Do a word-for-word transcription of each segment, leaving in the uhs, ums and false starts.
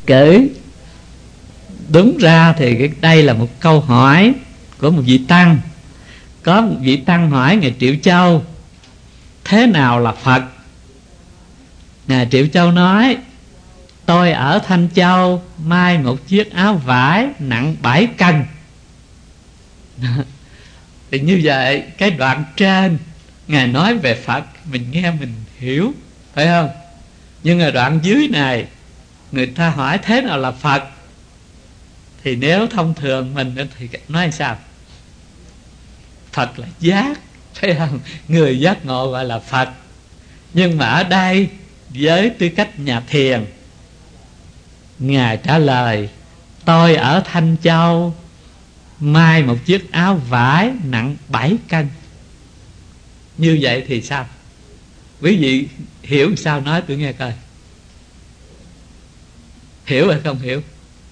Cử đúng ra thì cái đây là một câu hỏi của một vị tăng. Có một vị tăng hỏi Ngài Triệu Châu: thế nào là Phật? Ngài Triệu Châu nói: tôi ở Thanh Châu may một chiếc áo vải nặng bảy cân. Thì như vậy cái đoạn trên Ngài nói về Phật, mình nghe mình hiểu, phải không? Nhưng ở đoạn dưới này người ta hỏi thế nào là Phật, thì nếu thông thường mình thì nói sao? Phật là giác, phải không? Người giác ngộ gọi là Phật. Nhưng mà ở đây với tư cách nhà thiền, Ngài trả lời: tôi ở Thanh Châu may một chiếc áo vải nặng bảy cân. Như vậy thì sao? Quý vị hiểu sao nói tôi nghe coi. Hiểu hay không hiểu?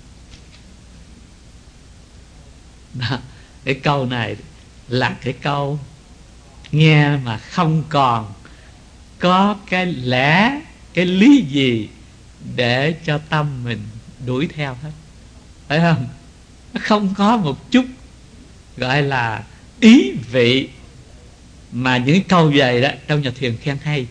Đó, cái câu này là cái câu nghe mà không còn có cái lẽ, cái lý gì để cho tâm mình đuổi theo hết, phải không? Nó không có một chút gọi là ý vị. Mà những câu vậy đó trong nhà thiền khen hay.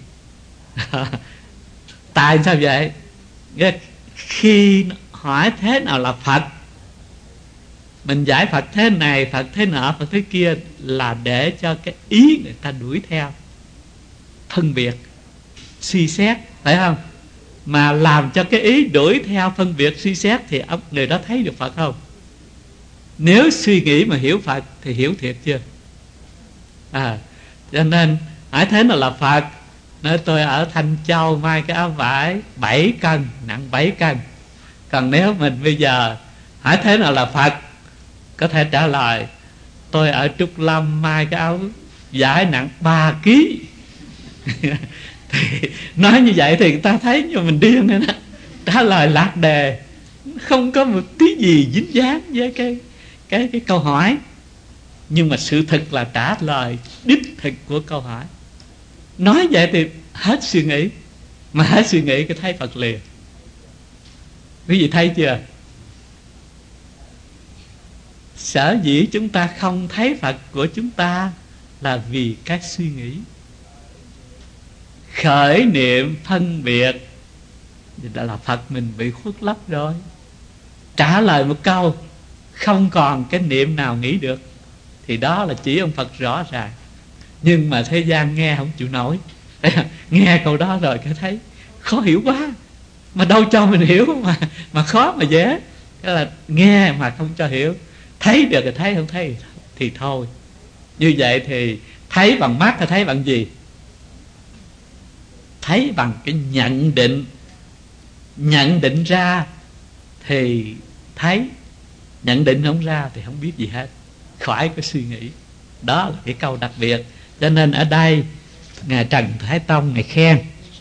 Tại sao vậy? Khi hỏi thế nào là Phật, mình giải Phật thế này, Phật thế nọ, Phật thế kia, là để cho cái ý người ta đuổi theo, phân biệt, suy xét, phải không? Mà làm cho cái ý đuổi theo, phân biệt, suy xét thì ông người đó thấy được Phật không? Nếu suy nghĩ mà hiểu Phật thì hiểu thiệt chưa? À, cho nên hỏi thế nào là Phật, nói tôi ở Thanh Châu may cái áo vải bảy cân, nặng bảy cân. Còn nếu mình bây giờ hỏi thế nào là Phật, có thể trả lời: tôi ở Trúc Lâm may cái áo vải nặng ba ký. Thì nói như vậy thì người ta thấy như mình điên nữa đó. Trả lời lạc đề, không có một tí gì dính dáng với cái cái cái câu hỏi. Nhưng mà sự thực là trả lời đích thực của câu hỏi. Nói vậy thì hết suy nghĩ. Mà hết suy nghĩ cái thấy Phật liền. Quý vị thấy chưa? Sở dĩ chúng ta không thấy Phật của chúng ta là vì các suy nghĩ, khởi niệm phân biệt. Đó là Phật mình bị khuất lấp rồi. Trả lời một câu không còn cái niệm nào nghĩ được, thì đó là chỉ ông Phật rõ ràng. Nhưng mà thế gian nghe không chịu nổi. Nghe câu đó rồi cái thấy khó hiểu quá, mà đâu cho mình hiểu, mà mà khó mà dễ. Cái là nghe mà không cho hiểu. Thấy được thì thấy, không thấy thì thôi. Như vậy thì thấy bằng mắt hay thấy bằng gì? Thấy bằng cái nhận định. Nhận định ra thì thấy, nhận định không ra thì không biết gì hết, khỏi có suy nghĩ. Đó là cái câu đặc biệt. Cho nên ở đây Ngài Trần Thái Tông Ngài khen: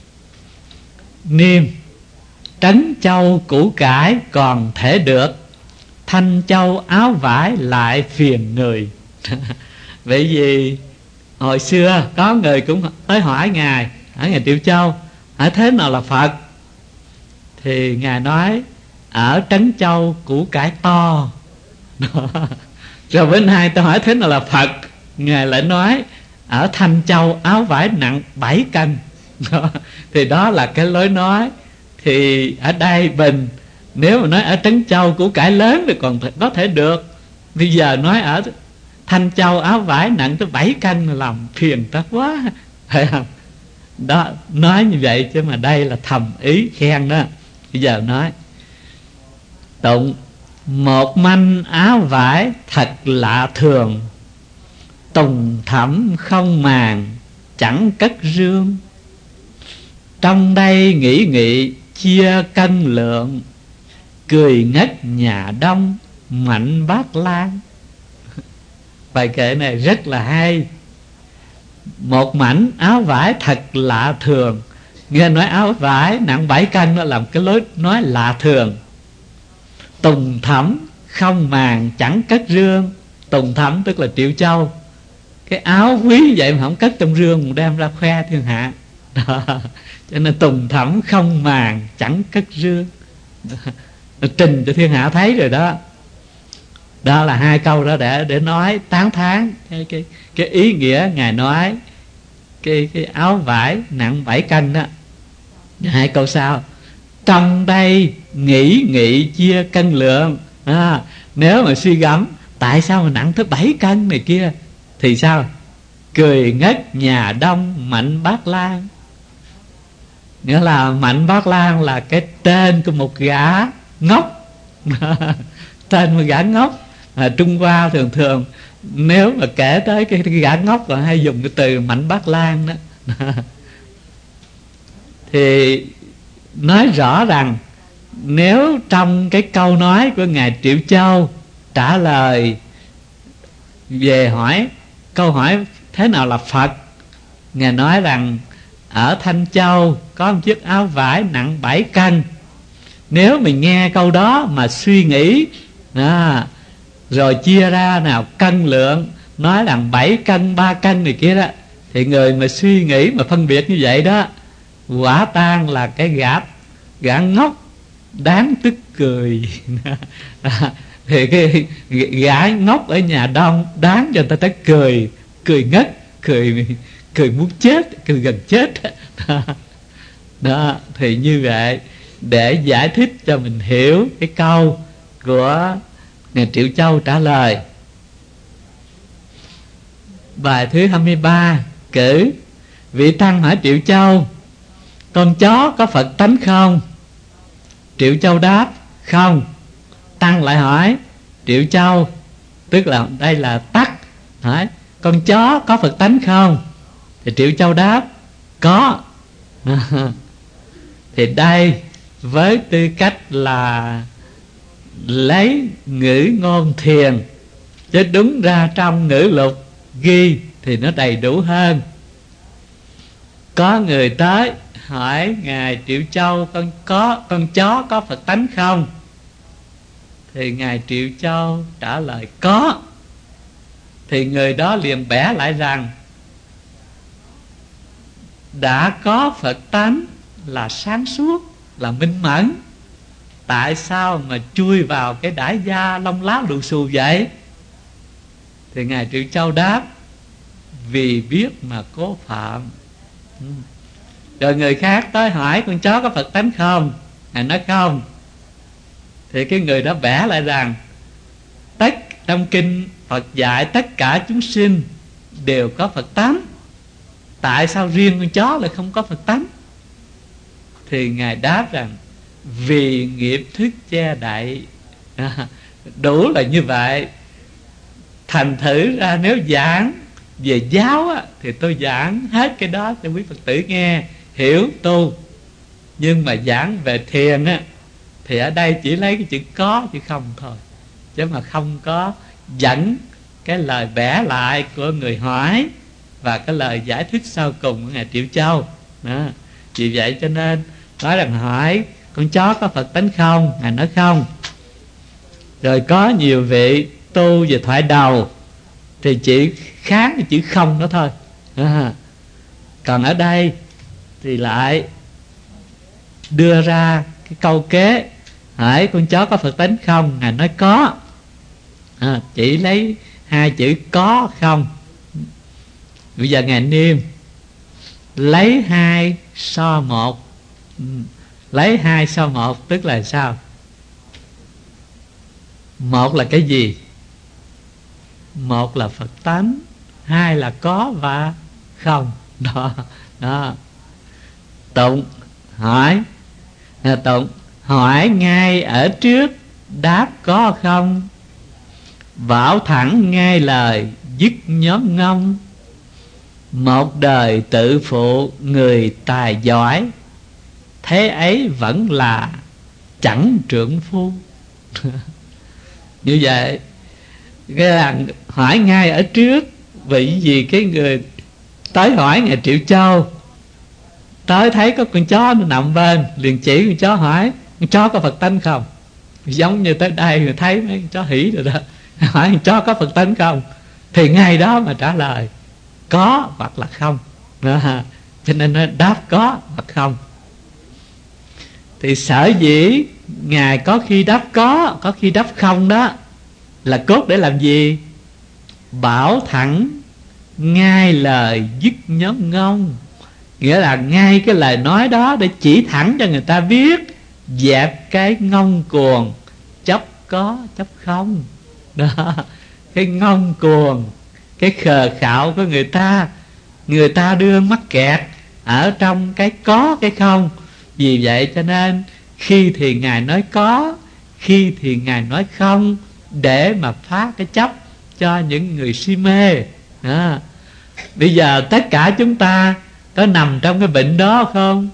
Niêm trấn châu củ cải còn thể được, Thanh Châu áo vải lại phiền người. Vậy vì hồi xưa có người cũng tới hỏi Ngài, hỏi Ngài Triệu Châu, hỏi thế nào là Phật? Thì Ngài nói ở Trấn Châu củ cải to. Rồi bữa nay tôi hỏi thế nào là Phật, Ngài lại nói ở Thanh Châu áo vải nặng bảy cân. Thì đó là cái lối nói. Thì ở đây mình nếu mà nói ở Trấn Châu củ cải lớn thì còn có thể được. Bây giờ nói ở Thanh Châu áo vải nặng tới bảy cân là làm phiền ta quá, phải không? Đó, nói như vậy chứ mà đây là thầm ý khen đó. Bây giờ nói tụng: một manh áo vải thật lạ thường, tùng thẳm không màng chẳng cất rương. Trong đây nghĩ nghị chia cân lượng, cười ngất nhà đông mạnh bát lan. Bài kệ này rất là hay. Một mảnh áo vải thật lạ thường. Nghe nói áo vải nặng bảy cân, nó làm cái lối nói lạ thường. Tùng thẳm không màng chẳng cất rương. Tùng thẳm tức là Triệu Châu. Cái áo quý vậy mà không cất trong rương, mà đem ra khoe thiên hạ. Đó. Cho nên tùng thẳm không màng chẳng cất rương. Nó trình cho thiên hạ thấy rồi đó. Đó là hai câu đó để để nói tán thán cái cái cái ý nghĩa Ngài nói cái cái áo vải nặng bảy cân đó. Hai câu sau: trong đây nghĩ nghị chia cân lượng. À, nếu mà suy gẫm tại sao mà nặng tới bảy cân này kia thì sao? Cười ngất nhà Đông Mạnh Bát Lan. Nghĩa là Mạnh Bát Lan là cái tên của một gã ngốc. Tên một gã ngốc. À, Trung Hoa thường thường nếu mà kể tới cái, cái gã ngốc là hay dùng cái từ Mạnh Bát Lan đó. Thì nói rõ rằng nếu trong cái câu nói của Ngài Triệu Châu trả lời về hỏi câu hỏi thế nào là Phật, Ngài nói rằng ở Thanh Châu có một chiếc áo vải nặng bảy cân. Nếu mình nghe câu đó mà suy nghĩ à, rồi chia ra nào cân lượng, nói rằng bảy cân ba cân này kia đó, thì người mà suy nghĩ mà phân biệt như vậy đó, quả tang là cái gã gã ngốc đáng tức cười. Thì cái gã ngốc ở nhà Đông đáng cho người ta tới cười, cười ngất, cười cười muốn chết, cười gần chết. Đó, thì như vậy để giải thích cho mình hiểu cái câu của Ngài Triệu Châu trả lời. Bài thứ hai mươi ba cử: vị tăng hỏi Triệu Châu: con chó có Phật tánh không? Triệu Châu đáp: không. Tăng lại hỏi Triệu Châu, tức là đây là tắc, hỏi con chó có Phật tánh không? Thì Triệu Châu đáp: có. Thì đây với tư cách là lấy ngữ ngôn thiền, chứ đúng ra trong ngữ lục ghi thì nó đầy đủ hơn. Có người tới hỏi Ngài Triệu Châu: con có con chó có Phật tánh không? Thì Ngài Triệu Châu trả lời có. Thì người đó liền bẻ lại rằng đã có Phật tánh là sáng suốt, là minh mẫn, tại sao mà chui vào cái đãi gia lông láo lù xù vậy? Thì Ngài Triệu Châu đáp: vì biết mà cố phạm. Rồi người khác tới hỏi con chó có Phật tánh không? Ngài nói không. Thì cái người đó bẻ lại rằng tất trong kinh Phật dạy tất cả chúng sinh đều có Phật tánh, tại sao riêng con chó lại không có Phật tánh? Thì Ngài đáp rằng vì nghiệp thức che đậy. À, đủ là như vậy. Thành thử ra nếu giảng về giáo á, thì tôi giảng hết cái đó cho quý Phật tử nghe, hiểu tu. Nhưng mà giảng về thiền á, thì ở đây chỉ lấy cái chữ có chứ không thôi, chứ mà không có dẫn cái lời bẻ lại của người hỏi và cái lời giải thích sau cùng của Ngài Triệu Châu đó. Vì vậy cho nên nói rằng hỏi con chó có Phật tánh không? Ngài nói không. Rồi có nhiều vị tu về thoại đầu thì chỉ kháng cái chữ không đó thôi à. Còn ở đây thì lại đưa ra cái câu kế: hỏi con chó có Phật tánh không? Ngài nói có à, chỉ lấy hai chữ có không. Bây giờ Ngài niêm lấy hai so một. Lấy hai so một tức là sao? Một là cái gì? Một là Phật tánh, hai là có và không. Đó, đó. Tụng hỏi à, Tụng hỏi ngay ở trước, đáp có không? Bảo thẳng ngay lời, dứt nhóm ngông. Một đời tự phụ người tài giỏi, thế ấy vẫn là chẳng trượng phu. Như vậy cái là hỏi ngay ở trước. Vì gì cái người tới hỏi Ngài Triệu Châu, tới thấy có con chó nó nằm bên, liền chỉ con chó hỏi con chó có Phật tánh không? Giống như tới đây người thấy mấy con chó hỉ rồi đó, hỏi con chó có Phật tánh không? Thì ngay đó mà trả lời có hoặc là không đó. Cho nên nó đáp có hoặc không. Thì sở dĩ Ngài có khi đáp có, có khi đáp không đó. Là cốt để làm gì? Bảo thẳng ngay lời dứt nhóm ngông. Nghĩa là ngay cái lời nói đó để chỉ thẳng cho người ta biết, dẹp cái ngông cuồng chấp có chấp không đó. Cái ngông cuồng, cái khờ khạo của người ta, người ta đưa mắc kẹt ở trong cái có cái không. Vì vậy cho nên khi thì Ngài nói có, khi thì Ngài nói không, để mà phá cái chấp cho những người si mê đó. Bây giờ tất cả chúng ta có nằm trong cái bệnh đó không?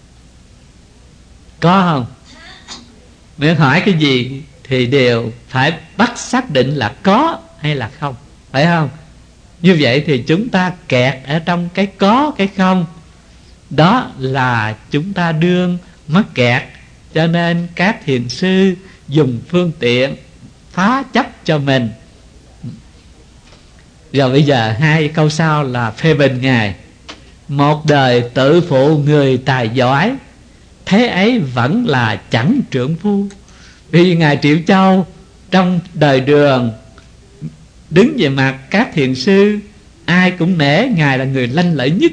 Có không? Nếu hỏi cái gì thì đều phải bắt xác định là có hay là không, phải không? Như vậy thì chúng ta kẹt ở trong cái có cái không. Đó là chúng ta đương mắc kẹt. Cho nên các thiền sư dùng phương tiện phá chấp cho mình. Rồi bây giờ hai câu sau là phê bình Ngài. Một đời tự phụ người tài giỏi, thế ấy vẫn là chẳng trượng phu. Vì Ngài Triệu Châu trong đời Đường đứng về mặt các thiền sư, ai cũng nể Ngài là người lanh lợi nhất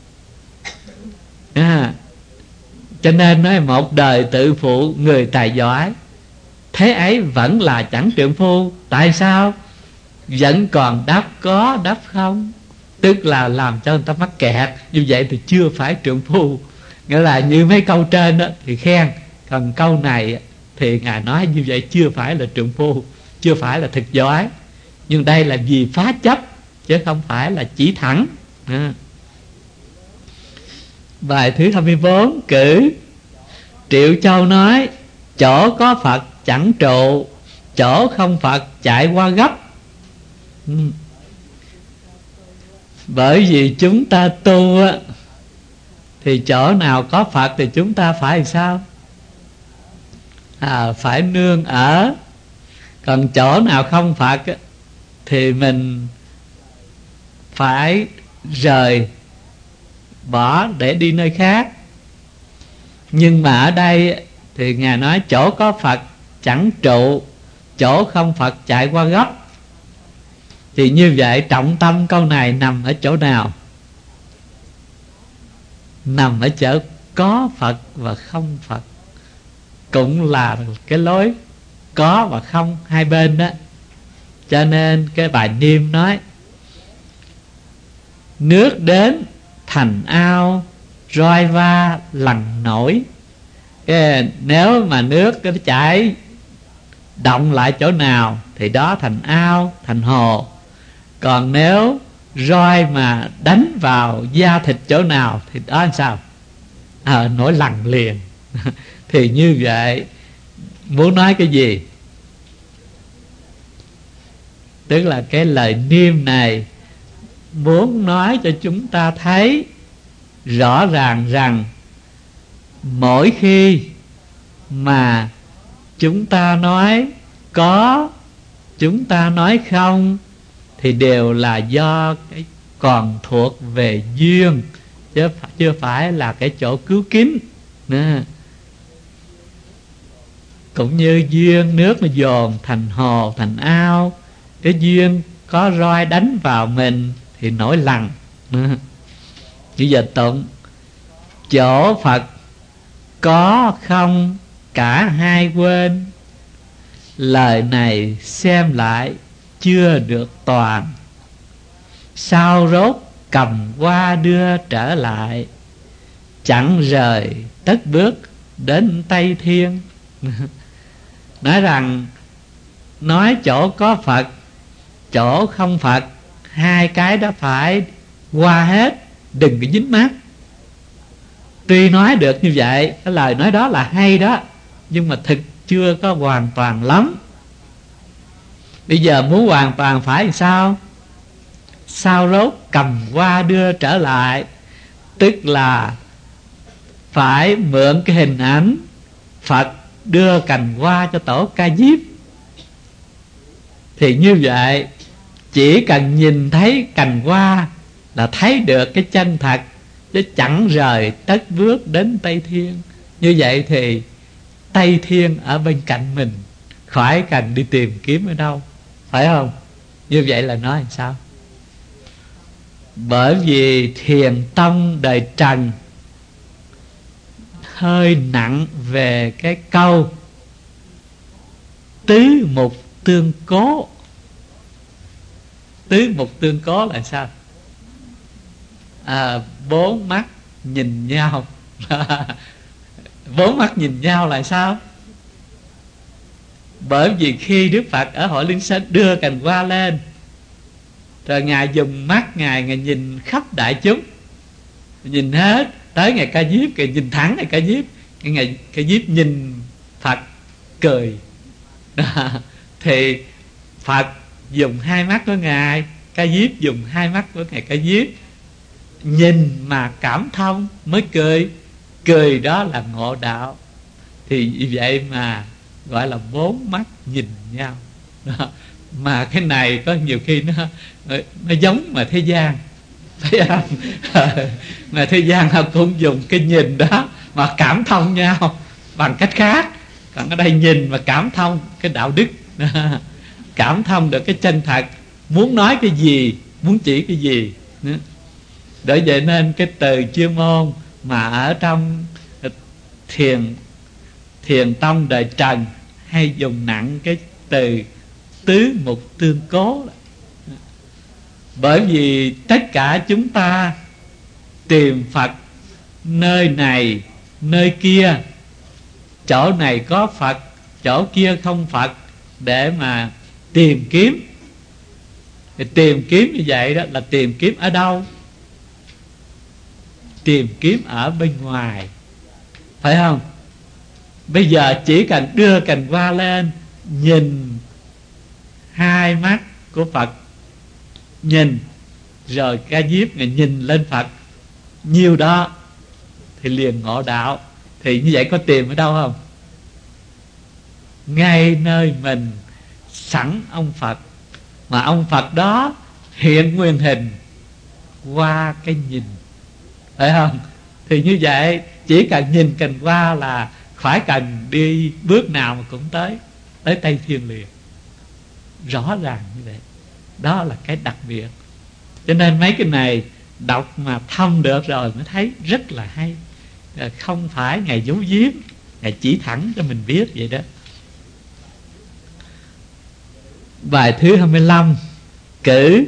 à. Cho nên nói một đời tự phụ người tài giỏi, thế ấy vẫn là chẳng trượng phu. Tại sao? Vẫn còn đáp có đáp không, tức là làm cho người ta mắc kẹt. Như vậy thì chưa phải trượng phu. Nghĩa là như mấy câu trên đó thì khen, còn câu này thì Ngài nói như vậy chưa phải là trượng phu, chưa phải là thực giỏi. Nhưng đây là vì phá chấp, chứ không phải là chỉ thẳng à. Bài thứ hai mươi bốn cử. Triệu Châu nói, chỗ có Phật chẳng trụ, chỗ không Phật chạy qua gấp. ừ. Bởi vì chúng ta tu á, thì chỗ nào có Phật thì chúng ta phải làm sao? À, phải nương ở. Còn chỗ nào không Phật á, thì mình phải rời bỏ để đi nơi khác. Nhưng mà ở đây thì Ngài nói chỗ có Phật chẳng trụ, chỗ không Phật chạy qua gấp. Thì như vậy trọng tâm câu này nằm ở chỗ nào? Nằm ở chỗ có Phật và không Phật. Cũng là cái lối có và không hai bên đó. Cho nên cái bài Niêm nói, nước đến thành ao, roi va lằn nổi. Cái, nếu mà nước nó chảy động lại chỗ nào thì đó thành ao, thành hồ. Còn nếu roi mà đánh vào da thịt chỗ nào thì đó làm sao? À, nổi lằn liền. Thì như vậy muốn nói cái gì? Tức là cái lời Niêm này muốn nói cho chúng ta thấy rõ ràng rằng mỗi khi mà chúng ta nói có, chúng ta nói không, thì đều là do cái còn thuộc về duyên, chứ chưa phải là cái chỗ cứu kín nữa. Cũng như duyên nước mà dồn thành hồ, thành ao, cái duyên có roi đánh vào mình thì nổi lằn. Bây giờ tụng chỗ Phật có không cả hai quên, lời này xem lại chưa được toàn. Sao rốt cầm qua đưa trở lại, chẳng rời tất bước đến Tây Thiên. Nói rằng nói chỗ có Phật, chỗ không Phật, hai cái đó phải qua hết, đừng có dính mắc. Tuy nói được như vậy, cái lời nói đó là hay đó, nhưng mà thực chưa có hoàn toàn lắm. Bây giờ muốn hoàn toàn phải làm sao? Sao rốt cầm qua đưa trở lại, tức là phải mượn cái hình ảnh Phật đưa cành hoa cho tổ Ca Diếp. Thì như vậy chỉ cần nhìn thấy cành hoa là thấy được cái chân thật, chứ chẳng rời tất bước đến Tây Thiên. Như vậy thì Tây Thiên ở bên cạnh mình, khỏi cần đi tìm kiếm ở đâu, phải không? Như vậy là nói làm sao? Bởi vì thiền tông đời Trần hơi nặng về cái câu tứ mục tương cố. Tứ mục tương cố là sao? À, bốn mắt nhìn nhau. Bốn mắt nhìn nhau là sao? Bởi vì khi Đức Phật ở Hội Liên Sơn đưa cành hoa lên, rồi Ngài dùng mắt Ngài, Ngài nhìn khắp đại chúng, nhìn hết, tới Ngài Ca Diếp, Ngài nhìn thẳng Ngài Ca Diếp, Ngài Ca Diếp nhìn Phật cười. Thì Phật dùng hai mắt của Ngài, Ca Diếp dùng hai mắt của Ngài Ca Diếp, nhìn mà cảm thông mới cười. Cười đó là ngộ đạo. Thì vì vậy mà gọi là bốn mắt nhìn nhau đó. Mà cái này có nhiều khi nó nó giống mà thế gian, thấy không? Mà thế gian họ cũng dùng cái nhìn đó mà cảm thông nhau bằng cách khác. Còn ở đây nhìn mà cảm thông cái đạo đức, cảm thông được cái chân thật, muốn nói cái gì, muốn chỉ cái gì. Bởi vậy nên cái từ chuyên môn mà ở trong thiền thiền tông đời Trần hay dùng nặng cái từ tứ mục tương cố. Bởi vì tất cả chúng ta tìm Phật nơi này nơi kia, chỗ này có Phật, chỗ kia không Phật, để mà tìm kiếm. Thì tìm kiếm như vậy đó là tìm kiếm ở đâu? Tìm kiếm ở bên ngoài, phải không? Bây giờ chỉ cần đưa cành hoa lên, nhìn hai mắt của Phật, nhìn rồi Ca Diếp Ngài nhìn lên Phật, nhiêu đó thì liền ngộ đạo. Thì như vậy có tìm ở đâu không? Ngay nơi mình sẵn ông Phật, mà ông Phật đó hiện nguyên hình qua cái nhìn, phải không? Thì như vậy chỉ cần nhìn cành hoa là khỏi cần đi bước nào mà cũng tới tới Tây Thiên liền. Rõ ràng như vậy. Đó là cái đặc biệt. Cho nên mấy cái này đọc mà thông được rồi mới thấy rất là hay. Không phải Ngài giấu giếm, Ngài chỉ thẳng cho mình biết vậy đó. Bài thứ hai mươi lăm. Cử.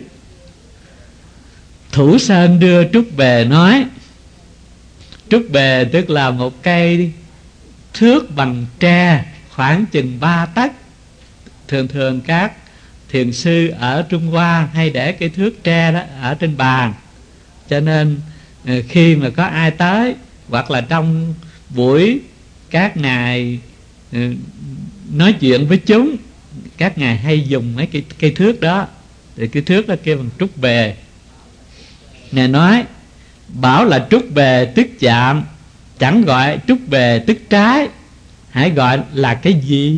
Thủ Sơn đưa trúc bề nói. Trúc bề tức là một cây thước bằng tre, khoảng chừng ba tấc. Thường thường các thiền sư ở Trung Hoa hay để cái thước tre đó ở trên bàn. Cho nên khi mà có ai tới, hoặc là trong buổi các ngài nói chuyện với chúng, các ngài hay dùng mấy cái cây thước đó. Thì cái thước đó kêu bằng trúc bề. Ngài nói bảo là trúc bề tức chạm, chẳng gọi trúc bề tức trái, hãy gọi là cái gì?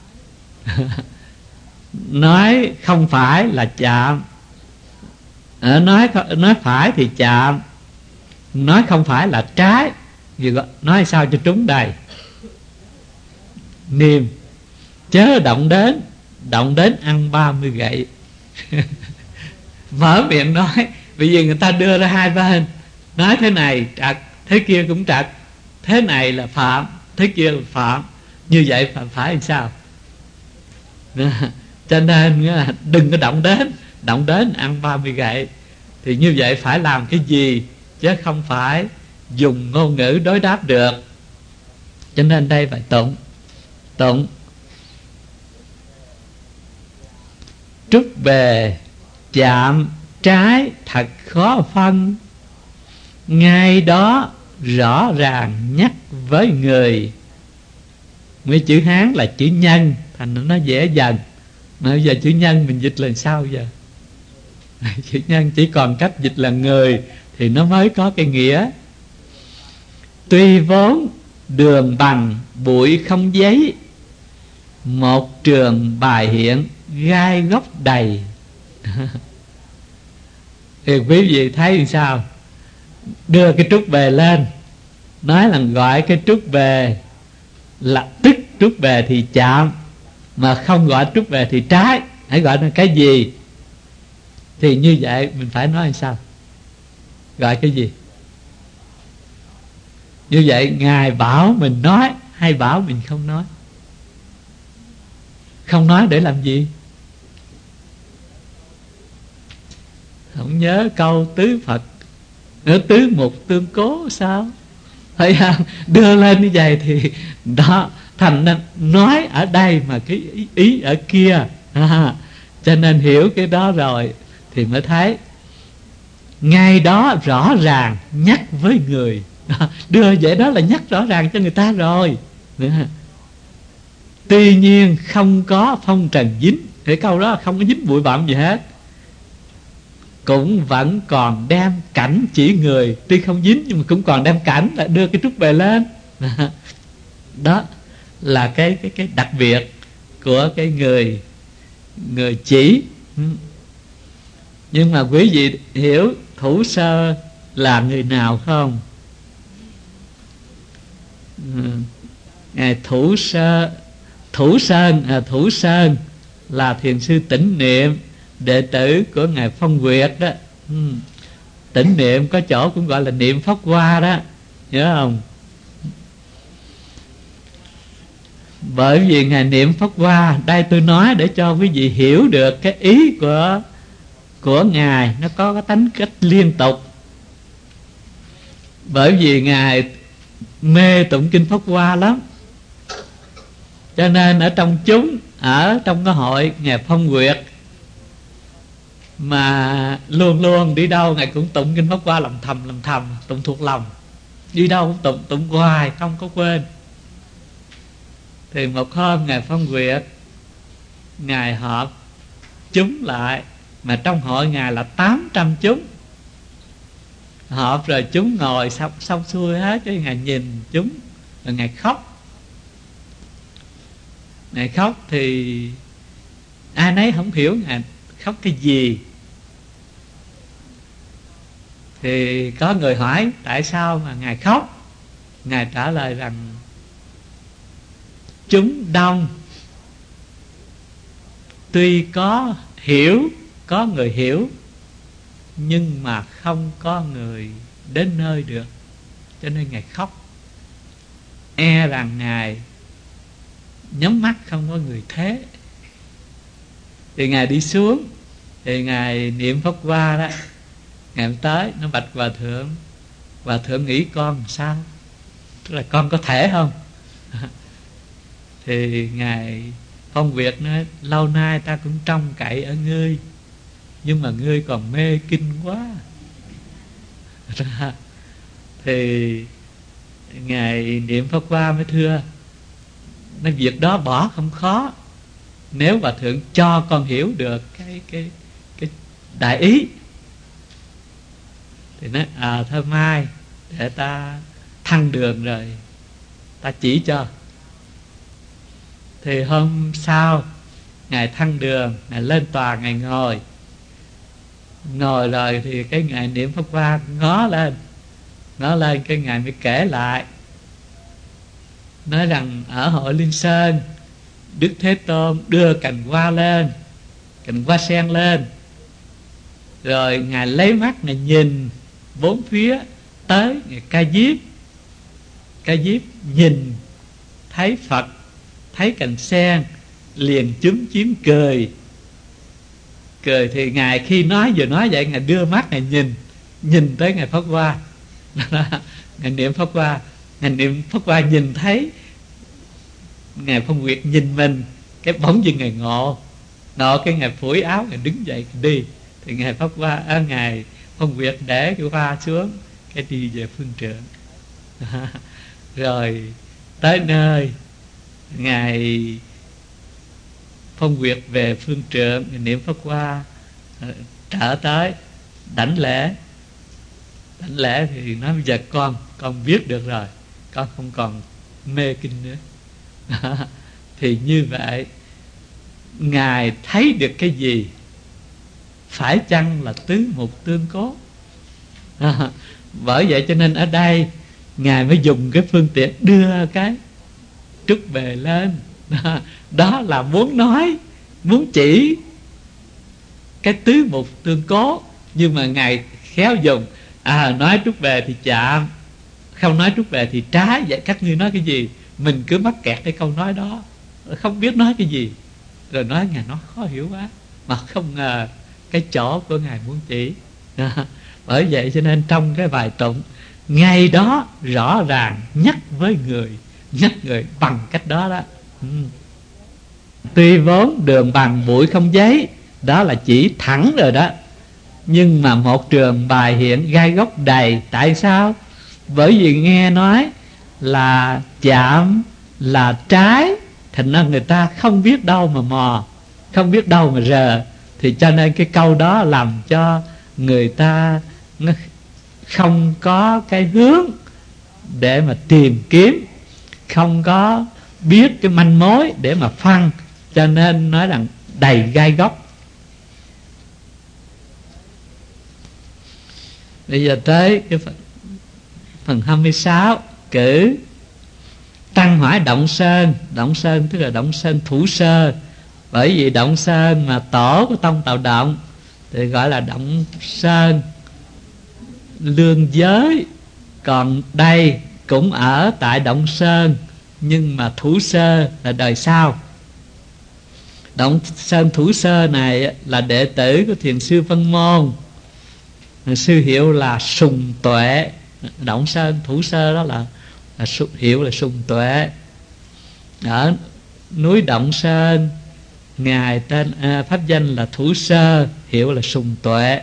Nói không phải là chạm, à, nói nói phải thì chạm, nói không phải là trái. Nói sao cho trúng đây? Niềm chớ động đến, động đến ăn ba mươi gậy. Mở miệng nói, bởi vì người ta đưa ra hai bên, nói thế này trật, thế kia cũng trật, thế này là phạm, thế kia là phạm. Như vậy phải phải làm sao? Cho nên đừng có động đến, động đến ăn ba mươi gậy. Thì như vậy phải làm cái gì, chứ không phải dùng ngôn ngữ đối đáp được. Cho nên đây phải tụng. Tụng trúc bề chạm trái thật khó phân, ngay đó rõ ràng nhắc với người. Mấy chữ Hán là chữ nhân, thành nó dễ dần. Mà bây giờ chữ nhân mình dịch là sao giờ? Chữ nhân chỉ còn cách dịch là người thì nó mới có cái nghĩa. Tuy vốn đường bằng bụi không giấy, một trường bài hiện gai góc đầy. Thì quý vị thấy làm sao? Đưa cái trúc bề lên, nói là gọi cái trúc bề là tức trút về thì chạm, mà không gọi trút về thì trái. Hãy gọi là cái gì? Thì như vậy mình phải nói làm sao? Gọi cái gì? Như vậy Ngài bảo mình nói hay bảo mình không nói? Không nói để làm gì? Không nhớ câu tứ Phật, nữa tứ mục tương cố sao? Thấy không? Đưa lên như vậy thì đó, thành nên nói ở đây mà cái ý, ý ở kia. À, cho nên hiểu cái đó rồi thì mới thấy ngay đó rõ ràng nhắc với người. Đưa vậy đó là nhắc rõ ràng cho người ta rồi. Tuy nhiên không có phong trần dính. Cái câu đó không có dính bụi bặm gì hết, cũng vẫn còn đem cảnh chỉ người. Tuy không dính nhưng mà cũng còn đem cảnh, là đưa cái trút về lên. Đó là cái cái cái đặc biệt của cái người người chỉ. Nhưng mà quý vị hiểu Thủ Sơ là người nào không? Ngài Thủ Sơ, Thủ Sơn, à, Thủ Sơn là thiền sư Tỉnh Niệm, đệ tử của Ngài Phong Nguyệt đó. ừ. Tỉnh Niệm có chỗ cũng gọi là Niệm Pháp Hoa đó, nhớ không? Bởi vì Ngài Niệm Pháp Hoa, đây tôi nói để cho quý vị hiểu được cái ý của của Ngài, nó có cái tính cách liên tục. Bởi vì Ngài mê tụng kinh Pháp Hoa lắm, cho nên ở trong chúng, ở trong cái hội Ngài Phong Nguyệt mà luôn luôn đi đâu Ngài cũng tụng kinh Pháp Hoa làm thầm làm thầm, tụng thuộc lòng. Đi đâu cũng tụng, tụng hoài không có quên. Thì một hôm Ngài Phong Nguyệt, Ngài họp chúng lại, mà trong hội Ngài là tám trăm chúng. Họp rồi chúng ngồi xong, xong xuôi hết, cái Ngài nhìn chúng rồi Ngài khóc. Ngài khóc thì ai nấy không hiểu Ngài khóc cái gì. Thì có người hỏi tại sao mà Ngài khóc. Ngài trả lời rằng chúng đông, tuy có hiểu, có người hiểu, nhưng mà không có người đến nơi được, cho nên Ngài khóc. E rằng Ngài nhắm mắt không có người thế. Thì Ngài đi xuống, thì Ngài niệm Pháp Hoa đó, Ngài tới, nó bạch Hòa Thượng: Hòa Thượng nghĩ con sao? Tức là con có thể không? Thì Ngài Phong Việt nói: lâu nay ta cũng trông cậy ở ngươi, nhưng mà ngươi còn mê kinh quá. Thì Ngài niệm Pháp Hoa mới thưa: nói việc đó bỏ không khó, nếu Hòa Thượng cho con hiểu được cái cái cái đại ý. Thì nói: à thôi mai để ta thăng đường rồi ta chỉ cho. Thì hôm sau Ngài thăng đường, Ngài lên tòa, Ngài ngồi. Ngồi rồi thì cái Ngài niệm Pháp Hoa ngó lên, ngó lên cái Ngài mới kể lại, nói rằng ở hội Liên Sơn, Đức Thế Tôn đưa cành hoa lên, cành hoa sen lên, rồi Ngài lấy mắt Ngài nhìn bốn phía, tới Ngài Ca Diếp. Ca Diếp nhìn thấy Phật, thấy cành sen, liền chúm chím cười. Cười thì Ngài khi nói vừa nói vậy, Ngài đưa mắt Ngài nhìn, nhìn tới Ngài Pháp Hoa. Ngài niệm Pháp Hoa, Ngài niệm Pháp Hoa nhìn thấy Ngài Phong Nguyệt nhìn mình, cái bỗng dưng Ngài ngộ. Ngộ cái Ngài phủi áo, Ngài đứng dậy đi. Thì Ngài Pháp Hoa, à, Ngài Phong Nguyệt để cái hoa xuống, cái đi về phương trượng. Rồi tới nơi Ngài Phong Nguyệt về phương trượng, Ngài niệm Pháp Hoa, trở tới đảnh lễ. Đảnh lễ thì nói: bây giờ con con biết được rồi, con không còn mê kinh nữa. Thì như vậy Ngài thấy được cái gì? Phải chăng là tứ mục tương cố? À, bởi vậy cho nên ở đây Ngài mới dùng cái phương tiện đưa cái trút bề lên. Đó là muốn nói, muốn chỉ cái tứ mục tương cố. Nhưng mà Ngài khéo dùng, à nói trút bề thì chạm, không nói trút bề thì trái. Vậy các ngươi nói cái gì? Mình cứ mắc kẹt cái câu nói đó, không biết nói cái gì, rồi nói Ngài nói khó hiểu quá. Mà không ngờ cái chỗ của Ngài muốn chỉ. Bởi vậy cho nên trong cái bài tụng ngày đó rõ ràng nhắc với người, nhắc người bằng cách đó đó. ừ. Tuy vốn đường bằng bụi không giấy, đó là chỉ thẳng rồi đó, nhưng mà một trường bài hiện gai góc đầy. Tại sao? Bởi vì nghe nói là chạm là trái, thành ra người ta không biết đâu mà mò, không biết đâu mà rờ. Thì cho nên cái câu đó làm cho người ta không có cái hướng để mà tìm kiếm, không có biết cái manh mối để mà phân. Cho nên nói rằng đầy gai góc. Bây giờ tới cái phần, phần hai mươi sáu. Cử Tăng Hỏi Động Sơn. Động Sơn tức là Động Sơn Thủ Sơ. Bởi vì Động Sơn mà tổ của tông Tào Động thì gọi là Động Sơn lương giới. Còn đây cũng ở tại Động Sơn, nhưng mà Thủ Sơ là đời sau. Động Sơn Thủ Sơ này là đệ tử của Thiền sư Vân Môn, sư hiệu là Sùng Tuệ. Động Sơn Thủ Sơ đó là, là hiệu là Sùng Tuệ. Ở núi Động Sơn, Ngài tên à, pháp danh là Thủ Sơ, hiệu là Sùng Tuệ.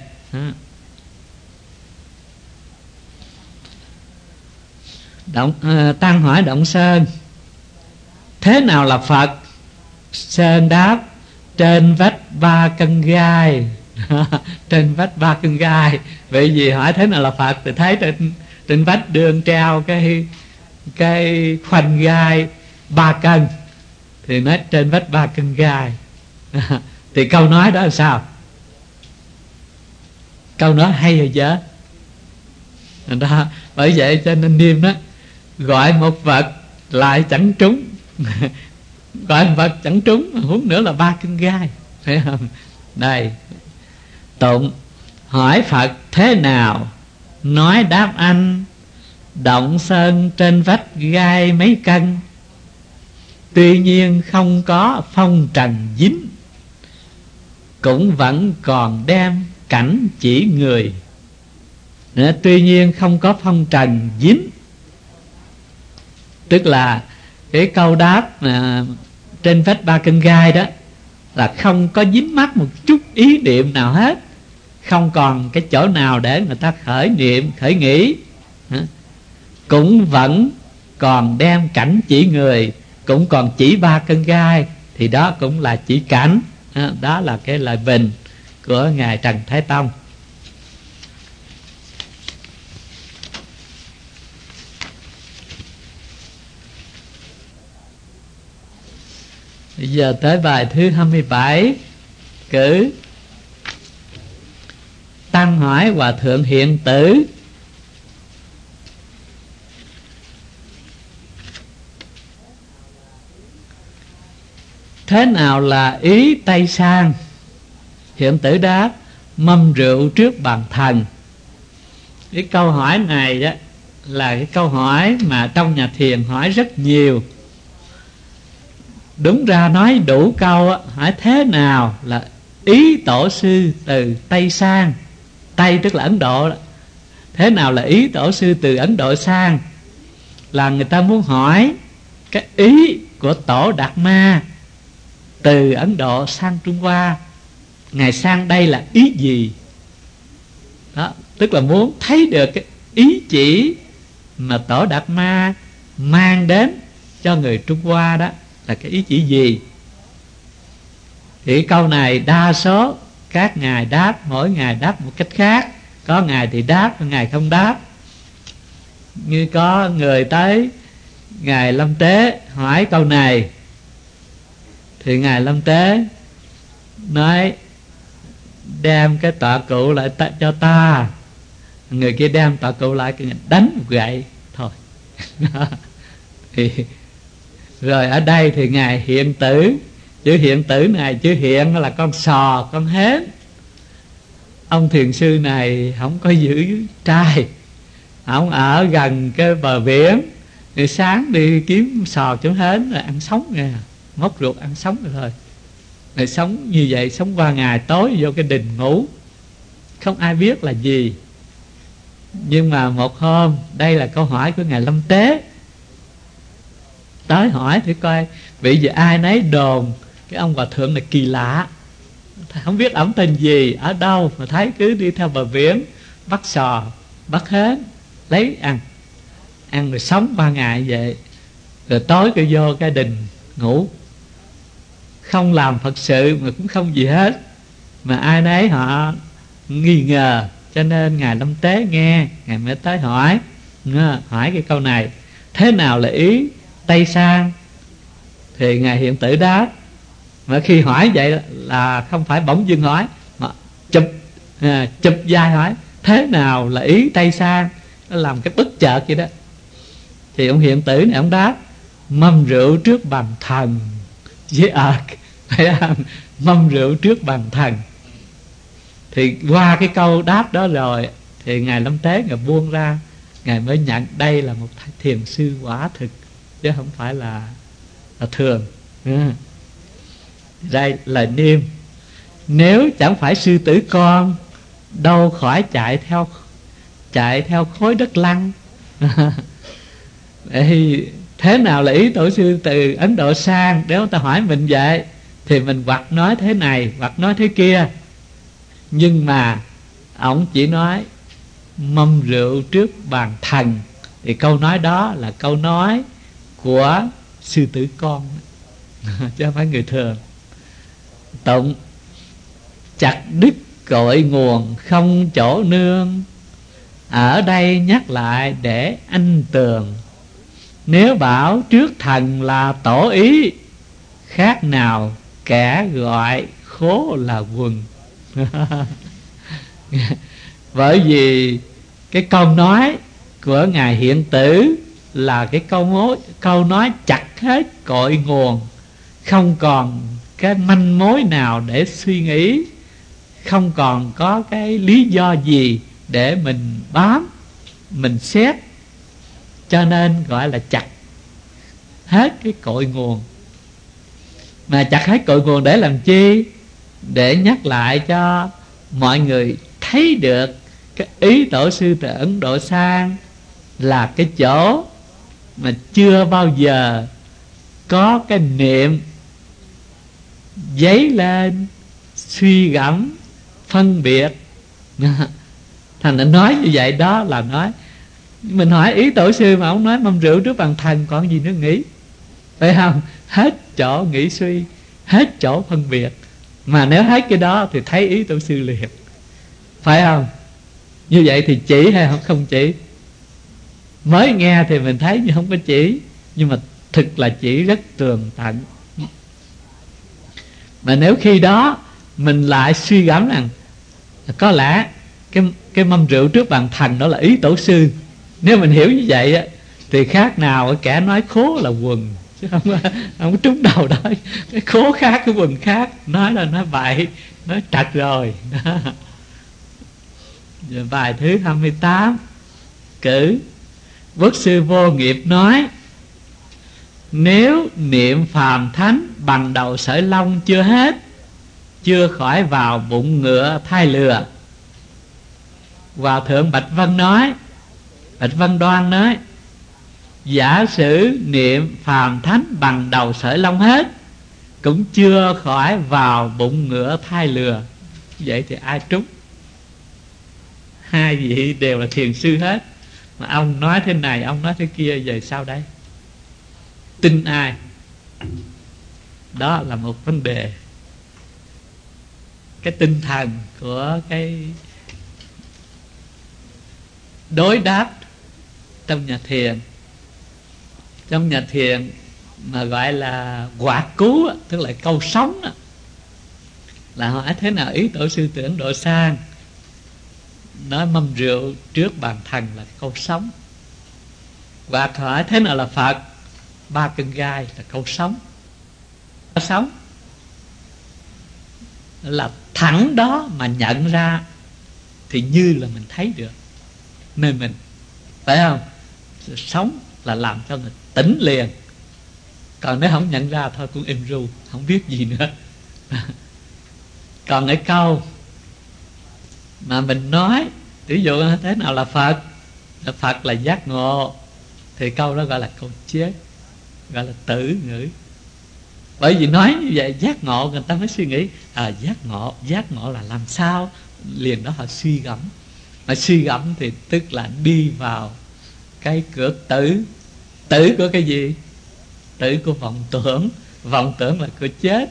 Động, à, Tăng hỏi Động Sơn thế nào là Phật? Sơn đáp trên vách ba cân gai. Trên vách ba cân gai. Vậy vì hỏi thế nào là Phật thì thấy trên trên vách đường treo cái cái khoanh gai ba cân, thì nói trên vách ba cân gai. Thì câu nói đó là sao? Câu nói hay rồi dở đó. Bởi vậy cho nên Niêm đó gọi một vật lại chẳng trúng. Gọi một vật chẳng trúng, huống nữa là ba cân gai, phải không? Đây tụng hỏi Phật thế nào? Nói đáp anh Động Sơn trên vách gai mấy cân, tuy nhiên không có phong trần dính, cũng vẫn còn đem cảnh chỉ người. Nữa, tuy nhiên không có phong trần dính, tức là cái câu đáp mà trên vách ba cân gai đó là không có dính mắc một chút ý niệm nào hết, không còn cái chỗ nào để người ta khởi niệm, khởi nghĩ. Cũng vẫn còn đem cảnh chỉ người, cũng còn chỉ ba cân gai, thì đó cũng là chỉ cảnh. Đó là cái lời bình của Ngài Trần Thái Tông. Bây giờ tới bài thứ hai mươi bảy. Cử Tăng hỏi Hòa Thượng Hiện Tử thế nào là ý Tây Sang? Hiện Tử đáp mâm rượu trước bàn thần. Cái câu hỏi này đó là cái câu hỏi mà trong nhà thiền hỏi rất nhiều. Đúng ra nói đủ câu á, hỏi thế nào là ý tổ sư từ Tây sang. Tây tức là Ấn Độ đó. Thế nào là ý tổ sư từ Ấn Độ sang? Là người ta muốn hỏi cái ý của tổ Đạt Ma từ Ấn Độ sang Trung Hoa, Ngài sang đây là ý gì? Đó, tức là muốn thấy được cái ý chỉ mà tổ Đạt Ma mang đến cho người Trung Hoa đó là cái ý chỉ gì. Thì câu này đa số các ngài đáp, mỗi ngài đáp một cách khác. Có ngài thì đáp, có ngài không đáp. Như có người tới Ngài Lâm Tế hỏi câu này, thì Ngài Lâm Tế nói đem cái tọa cụ lại ta, cho ta. Người kia đem tọa cụ lại, đánh một gậy thôi. Thì Rồi ở đây thì ngài hiện tử. Chữ hiện tử này, chữ hiện là con sò, con hến. Ông thiền sư này không có giữ trai, ông ở gần cái bờ biển, thì sáng đi kiếm sò kiếm hến rồi ăn sống nha, móc ruột ăn sống rồi thôi. Rồi sống như vậy, sống qua ngày, tối vô cái đình ngủ, không ai biết là gì. Nhưng mà một hôm, đây là câu hỏi của ngài Lâm Tế, tới hỏi thử coi vì giờ ai nấy đồn cái ông hòa thượng này kỳ lạ, không biết ổng tên gì, ở đâu, mà thấy cứ đi theo bờ biển bắt sò, bắt hến lấy ăn, ăn rồi sống ba ngày vậy. Rồi tối cứ vô cái đình ngủ, không làm Phật sự mà cũng không gì hết, mà ai nấy họ nghi ngờ. Cho nên ngài Lâm Tế nghe, ngài mới tới hỏi, hỏi cái câu này: thế nào là ý Tây Sang? Thì ngài hiện tử đáp. Mà khi hỏi vậy là không phải bỗng dưng hỏi, mà chụp à, chụp vai hỏi thế nào là ý Tây Sang, nó làm cái bất chợt vậy đó. Thì ông hiện tử này ông đáp: mâm rượu trước bàn thần với ợt. Phải không? Mâm rượu trước bàn thần. Thì qua cái câu đáp đó rồi thì ngài Lâm Tế ngài buông ra, ngài mới nhận đây là một thiền sư quả thực, chứ không phải là, là thường. à. Đây là niêm: nếu chẳng phải sư tử con, đâu khỏi chạy theo chạy theo khối đất lăn. Thì thế nào là ý tổ sư từ Ấn Độ sang? Nếu ta hỏi mình vậy thì mình hoặc nói thế này, hoặc nói thế kia. Nhưng mà ông chỉ nói mâm rượu trước bàn thần, thì câu nói đó là câu nói của sư tử con, chứ không phải người thường. Tụng: chặt đứt cội nguồn không chỗ nương, ở đây nhắc lại để anh tường. Nếu bảo trước thần là tổ ý, khác nào kẻ gọi khố là quần. Bởi vì cái câu nói của ngài hiện tử là cái câu mối, câu nói chặt hết cội nguồn, không còn cái manh mối nào để suy nghĩ, không còn có cái lý do gì để mình bám, mình xét, cho nên gọi là chặt hết cái cội nguồn. Mà chặt hết cội nguồn để làm chi? Để nhắc lại cho mọi người thấy được cái ý tổ sư từ Ấn Độ sang là cái chỗ mà chưa bao giờ có cái niệm dấy lên suy gẫm phân biệt. Thành đã nói như vậy đó là nói, mình hỏi ý tổ sư mà ông nói mâm rượu trước bàn thần, còn gì nữa nghĩ, phải không? Hết chỗ nghĩ suy, hết chỗ phân biệt. Mà nếu hết cái đó thì thấy ý tổ sư liền, phải không? Như vậy thì chỉ hay không không chỉ? Mới nghe thì mình thấy như không có chỉ, nhưng mà thực là chỉ rất tường tận. Mà nếu khi đó mình lại suy gẫm rằng có lẽ cái, cái mâm rượu trước bàn thần đó là ý tổ sư, nếu mình hiểu như vậy á, thì khác nào kẻ nói khố là quần, chứ không không có trúng đầu đó. Cái khố khác, cái quần khác, nói là nói bậy, nói trật rồi. Giờ bài thứ hai mươi tám. Cử: Quốc sư Vô Nghiệp nói: nếu niệm phàm thánh bằng đầu sợi lông chưa hết, chưa khỏi vào bụng ngựa thai lừa. Hòa thượng Bạch Vân nói, Bạch Vân Đoan nói: giả sử niệm phàm thánh bằng đầu sợi lông hết, cũng chưa khỏi vào bụng ngựa thai lừa. Vậy thì ai trúng? Hai vị đều là thiền sư hết, mà ông nói thế này, ông nói thế kia, về sau đây tin ai? Đó là một vấn đề. Cái tinh thần của cái đối đáp trong nhà thiền, trong nhà thiền mà gọi là quả cứu, tức là câu sống, là hỏi thế nào ý tổ sư từ Ấn Độ sang, nói mâm rượu trước bàn thần là câu sống. Và hỏi thế nào là Phật, ba cân gai là câu sống. Sống là thẳng đó mà nhận ra thì như là mình thấy được nơi mình, phải không? Sống là làm cho mình tỉnh liền. Còn nếu không nhận ra thôi cũng im ru, không biết gì nữa. Còn cái câu mà mình nói, ví dụ thế nào là Phật, là Phật là giác ngộ, thì câu đó gọi là câu chết, gọi là tử ngữ. Bởi vì nói như vậy giác ngộ, người ta mới suy nghĩ à giác ngộ, giác ngộ là làm sao, liền đó họ suy gẫm. Mà suy gẫm thì tức là đi vào cái cửa tử. Tử của cái gì? Tử của vọng tưởng. Vọng tưởng là cửa chết.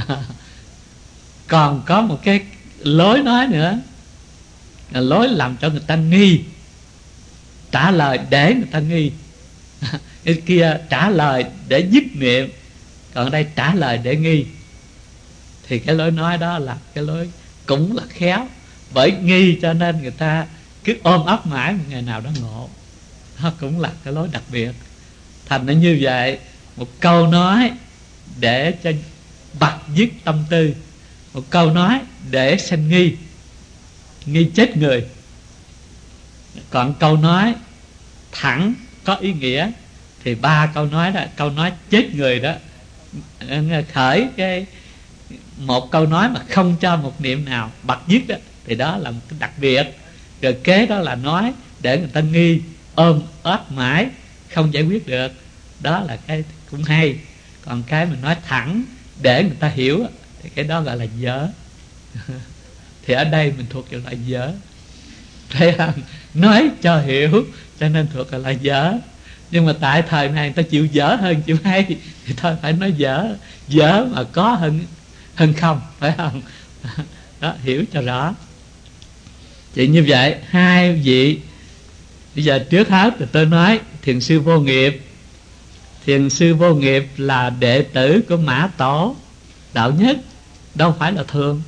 Còn có một cái lối nói nữa, là lối làm cho người ta nghi, trả lời để người ta nghi. Cái kia trả lời để dứt niệm, còn đây trả lời để nghi. Thì cái lối nói đó là cái lối cũng là khéo. Bởi nghi cho nên người ta cứ ôm ấp mãi, một ngày nào đó ngộ. Nó cũng là cái lối đặc biệt. Thành nó như vậy, một câu nói để cho bật dứt tâm tư, một câu nói để sanh nghi, nghi chết người. Còn câu nói thẳng có ý nghĩa thì ba câu nói đó, câu nói chết người đó, khởi cái một câu nói mà không cho một niệm nào bật dứt đó, thì đó là một cái đặc biệt. Rồi kế đó là nói để người ta nghi, ôm ấp mãi không giải quyết được, đó là cái cũng hay. Còn cái mình nói thẳng để người ta hiểu thì cái đó gọi là dở. Thì ở đây mình thuộc vào loại dở, thấy không? Nói cho hiểu cho nên thuộc vào loại dở. Nhưng mà tại thời này người ta chịu dở hơn chịu hay, thì thôi phải nói dở. Dở mà có hơn hơn không, phải không? Đó, hiểu cho rõ. Thì như vậy hai vị. Bây giờ trước hết thì tôi nói thiền sư Vô Nghiệp. Thiền sư Vô Nghiệp là đệ tử của Mã Tổ Đạo Nhất, đâu phải là thường.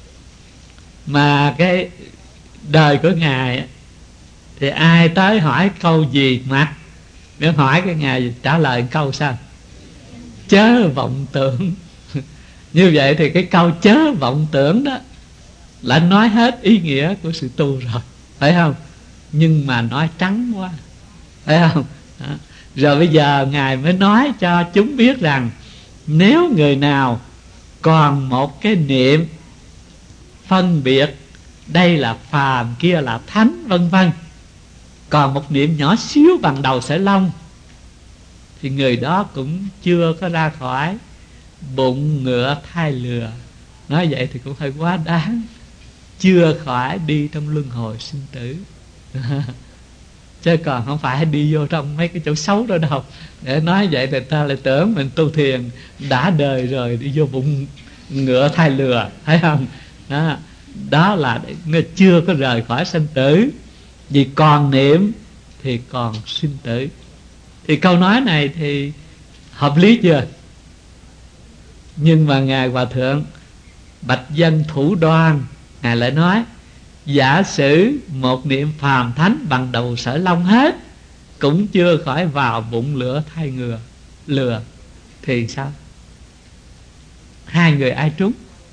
Mà cái đời của Ngài thì ai tới hỏi câu gì mặc, nếu hỏi cái Ngài trả lời câu sao? Chớ vọng tưởng. Như vậy thì cái câu chớ vọng tưởng đó là nói hết ý nghĩa của sự tu rồi, phải không? Nhưng mà nói trắng quá, phải không? Đó. Rồi bây giờ Ngài mới nói cho chúng biết rằng nếu người nào còn một cái niệm phân biệt đây là phàm, kia là thánh, vân vân, còn một niệm nhỏ xíu bằng đầu sợi lông, thì người đó cũng chưa có ra khỏi bụng ngựa thai lừa. Nói vậy thì cũng hơi quá đáng. Chưa khỏi đi trong luân hồi sinh tử. Chứ còn không phải đi vô trong mấy cái chỗ xấu đó đâu. Để nói vậy thì ta lại tưởng mình tu thiền đã đời rồi đi vô bụng ngựa thai lừa, thấy không? Đó, đó là người chưa có rời khỏi sinh tử. Vì còn niệm thì còn sinh tử. Thì câu nói này thì hợp lý chưa? Nhưng mà Ngài Hòa Thượng Bạch Dân Thủ Đoan, Ngài lại nói giả sử một niệm phàm thánh bằng đầu sợi lông hết cũng chưa khỏi vào bụng lửa thai ngừa lừa, thì sao? Hai người ai trúng?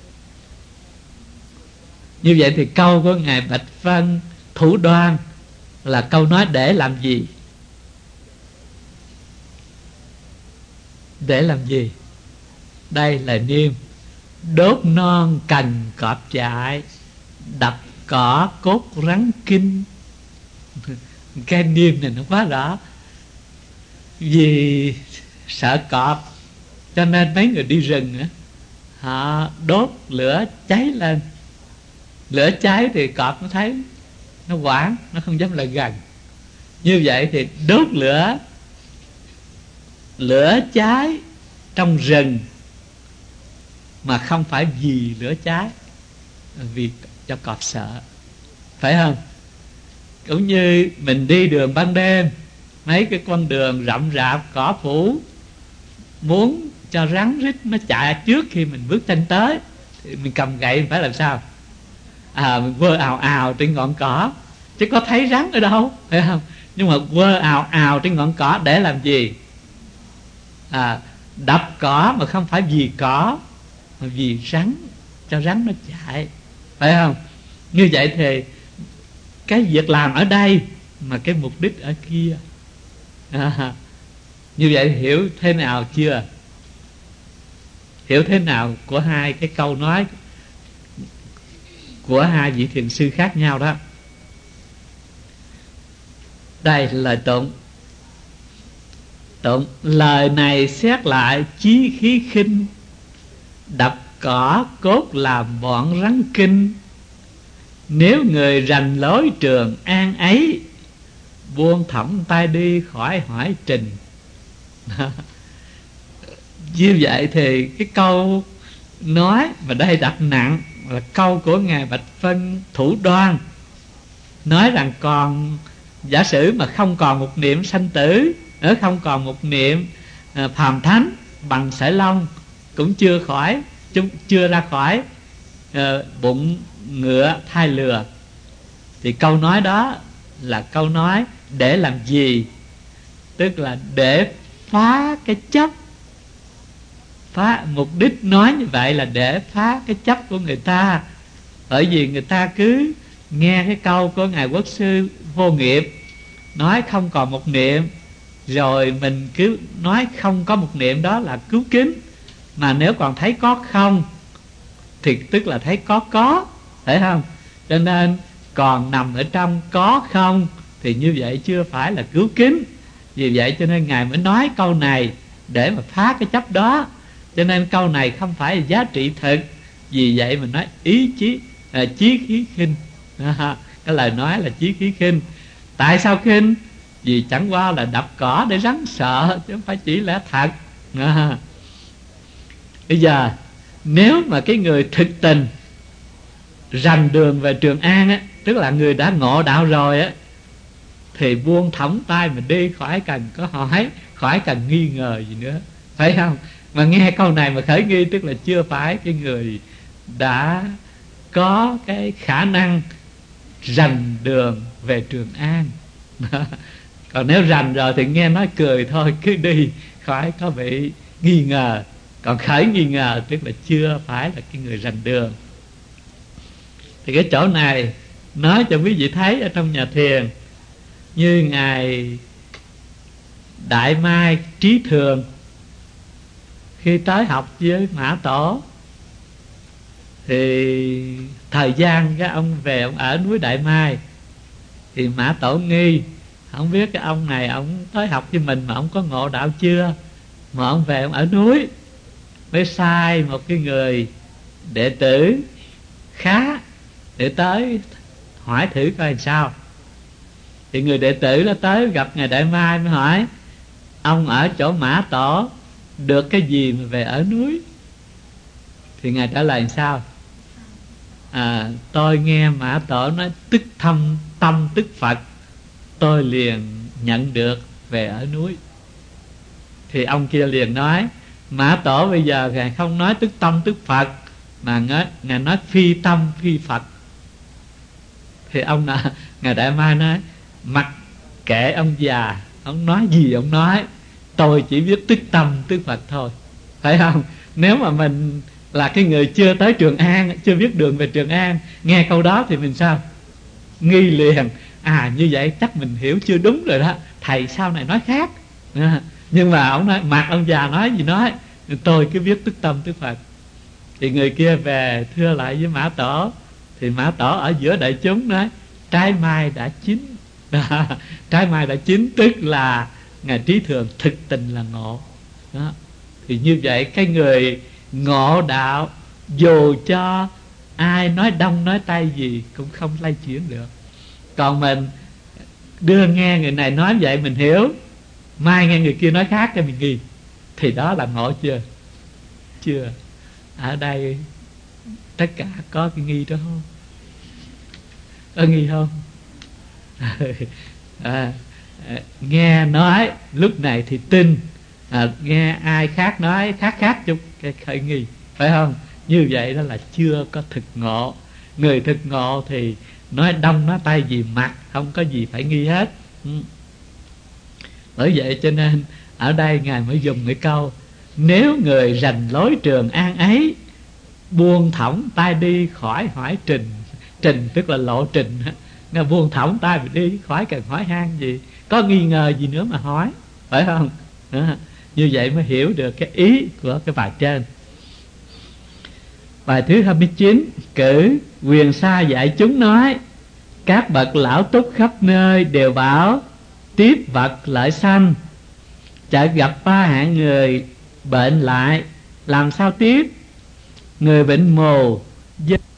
Như vậy thì câu của Ngài Bạch Văn Thủ Đoan là câu nói để làm gì? Để làm gì? Đây là niệm đốt non cành cọp chạy, đập cỏ cốt rắn kinh. Cái niệm này nó quá rõ. Vì sợ cọp cho nên mấy người đi rừng á, họ đốt lửa cháy lên. Lửa cháy thì cọp nó thấy, nó hoảng, nó không dám lại gần. Như vậy thì đốt lửa, lửa cháy trong rừng mà không phải vì lửa cháy, vì cho cọp sợ, phải không? Cũng như mình đi đường ban đêm, mấy cái con đường rậm rạp cỏ phủ, muốn cho rắn rít nó chạy trước khi mình bước chân tới thì mình cầm gậy mình phải làm sao? À, mình vơ ào ào trên ngọn cỏ, chứ có thấy rắn ở đâu, phải không? Nhưng mà vơ ào ào trên ngọn cỏ để làm gì? à, đập cỏ mà không phải vì cỏ, mà vì rắn, cho rắn nó chạy, phải không? Như vậy thì cái việc làm ở đây mà cái mục đích ở kia. à, Như vậy hiểu thế nào chưa? Hiểu thế nào của hai cái câu nói của hai vị thiền sư khác nhau đó. Đây là lời tụng. Tụng: lời này xét lại chí khí khinh, đập cỏ cốt làm bọn rắn kinh. Nếu người rành lối Trường An ấy, buông thõng tay đi khỏi hỏi trình. Như vậy thì cái câu nói mà đây đặt nặng là câu của Ngài Bạch Phân Thủ Đoan, nói rằng còn giả sử mà không còn một niệm sanh tử, ở không còn một niệm à, phàm thánh bằng sợi lông, cũng chưa khỏi, chưa ra khỏi à, bụng ngựa thai lừa, thì câu nói đó là câu nói để làm gì? Tức là để phá cái chấp. Phá, mục đích nói như vậy là để phá cái chấp của người ta. Bởi vì người ta cứ nghe cái câu của Ngài Quốc sư Vô Nghiệp nói không còn một niệm, rồi mình cứ nói không có một niệm đó là cứu kính. Mà nếu còn thấy có không thì tức là thấy có có, phải không? Cho nên còn nằm ở trong có không thì như vậy chưa phải là cứu kính. Vì vậy cho nên Ngài mới nói câu này để mà phá cái chấp đó. Cho nên câu này không phải là giá trị thực. Vì vậy mình nói ý chí à, chí khí khinh. à, Cái lời nói là chí khí khinh. Tại sao khinh? Vì chẳng qua là đập cỏ để rắn sợ, chứ không phải chỉ lẽ thật. à. Bây giờ nếu mà cái người thực tình rành đường về Trường An á, tức là người đã ngộ đạo rồi á, thì buông thõng tay mà đi, khỏi cần có hỏi, khỏi cần nghi ngờ gì nữa, phải không? Mà nghe câu này mà khởi nghi, tức là chưa phải cái người đã có cái khả năng rành đường về Trường An. Còn nếu rành rồi thì nghe nói cười thôi, cứ đi, khỏi có bị nghi ngờ. Còn khởi nghi ngờ tức là chưa phải là cái người rành đường. Thì cái chỗ này nói cho quý vị thấy ở trong nhà thiền, như Ngài Đại Mai Trí Thường khi tới học với Mã Tổ, thì thời gian cái ông về ông ở núi Đại Mai, thì Mã Tổ nghi, không biết cái ông này ông tới học với mình mà ông có ngộ đạo chưa, mà ông về ông ở núi. Mới sai một cái người đệ tử khá để tới hỏi thử coi làm sao. Thì người đệ tử đó tới gặp Ngài Đại Mai mới hỏi: ông ở chỗ Mã Tổ được cái gì mà về ở núi? Thì Ngài trả lời làm sao? À, tôi nghe Mã Tổ nói tức thâm tâm tức Phật, tôi liền nhận được về ở núi. Thì ông kia liền nói: Mã Tổ bây giờ Ngài không nói tức tâm tức Phật, mà Ngài, Ngài nói phi tâm phi Phật. Thì ông nào, Ngài Đại Mai nói: mặc kệ ông già, ông nói gì ông nói, tôi chỉ biết tức tâm tức Phật thôi, phải không? Nếu mà mình là cái người chưa tới Trường An, chưa biết đường về Trường An, nghe câu đó thì mình sao? Nghi liền. À, như vậy chắc mình hiểu chưa đúng rồi đó, thầy sau này nói khác. à, Nhưng mà ông nói, mặc ông già nói gì nói, tôi cứ biết tức tâm tức Phật. Thì người kia về thưa lại với Mã Tổ. Thì Mã Tổ ở giữa đại chúng nói: trái mai đã chín. Trái mai đã chín tức là Ngài Trí Thường thực tình là ngộ đó. Thì như vậy cái người ngộ đạo, dù cho ai nói đông nói tây gì cũng không lay chuyển được. Còn mình đưa nghe người này nói vậy mình hiểu, mai nghe người kia nói khác cho mình nghi, thì đó là ngộ chưa? Chưa. Ở đây tất cả có cái nghi đó không? Có nghi không? à, nghe nói lúc này thì tin, à, nghe ai khác nói khác khác chút cái khởi nghi, phải không? Như vậy đó là chưa có thực ngộ. Người thực ngộ thì nói đông nói tây gì mặt, không có gì phải nghi hết. ừ. Bởi vậy cho nên Ở đây Ngài mới dùng cái câu: nếu người rành lối trường an ấy, buông thõng tay đi khỏi hỏi trình. Trình tức là lộ trình. Ngài buông thõng tay đi, khỏi cần hỏi han gì, có nghi ngờ gì nữa mà hỏi, phải không? Đó. Như vậy mới hiểu được cái ý của cái bài trên. Bài thứ hai mươi chín: cử Quyền Sa dạy chúng nói, các bậc lão túc khắp nơi đều bảo, tiếp vật lợi sanh. Chợt gặp ba hạng người bệnh lại, làm sao tiếp? Người bệnh mù